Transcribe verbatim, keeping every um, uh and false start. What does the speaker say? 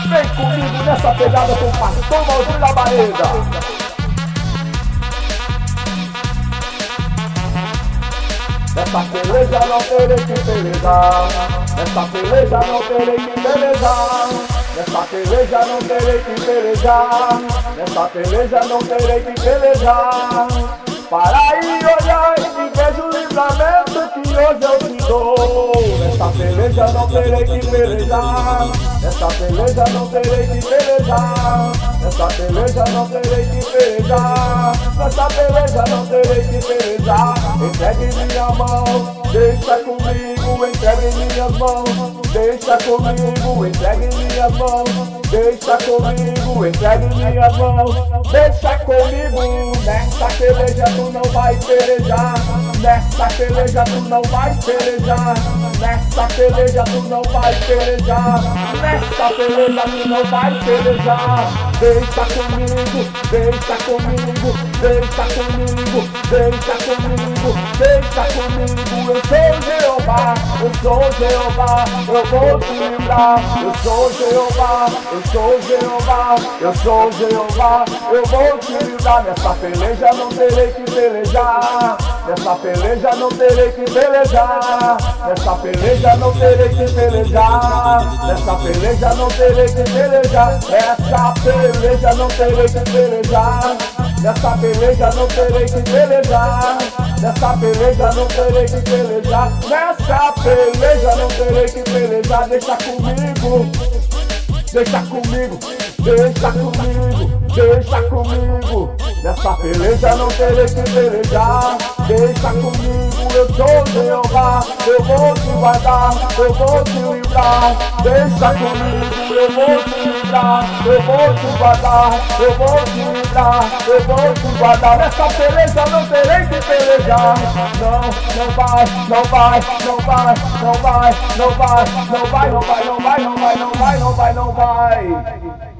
Vem comigo nessa pegada com o Pastor Valdir Labareda. Nessa peleja não terei que pelejar. Nessa peleja não terei que pelejar. Nessa peleja não terei que pelejar. Nessa peleja não terei que pelejar. Para aí olhar e vejo o livramento que hoje eu te dou. Nessa peleja não terei que pelejar. Nessa peleja não terei que pelejar. Nessa peleja não terei que pelejar. Nessa peleja não terei que pelejar. Entregue minha mão, deixa comigo, entregue minhas mãos. Deixa comigo, entregue minhas mãos. Deixa comigo, entregue minhas mãos. Deixa comigo, nessa peleja tu não vai pelejar. Nessa peleja tu não vai pelejar. Nessa peleja tu não vai pelejar. Nessa peleja tu não vai pelejar. Deixa comigo, deixa comigo, deixa comigo, deixa comigo, deixa comigo. Eu sou Jeová, eu sou Jeová, eu vou te livrar. Eu sou Jeová, eu sou Jeová, eu sou Jeová, eu vou te livrar. Nessa peleja não terei que pelejar. Nessa peleja não terei que pelejar. Nessa peleja não terei que pelejar. Nessa peleja não terei que pelejar. Nessa peleja não terei que pelejar. Nessa peleja não terei que pelejar. Nessa peleja não terei que pelejar. Nessa peleja não terei que pelejar. Deixa comigo, deixa comigo, deixa comigo, deixa comigo. Nessa peleja não terei que pelejar. Deixa comigo, eu sou Jeová, eu vou te guardar, eu vou te livrar. Deixa comigo, eu vou te livrar, eu vou te guardar, eu vou te livrar, eu vou te guardar. Nessa peleja não terei que pelejar. Não, não vai, não vai, não vai, não vai, não vai, não vai, não vai, não vai, não vai, não vai, não vai, não vai.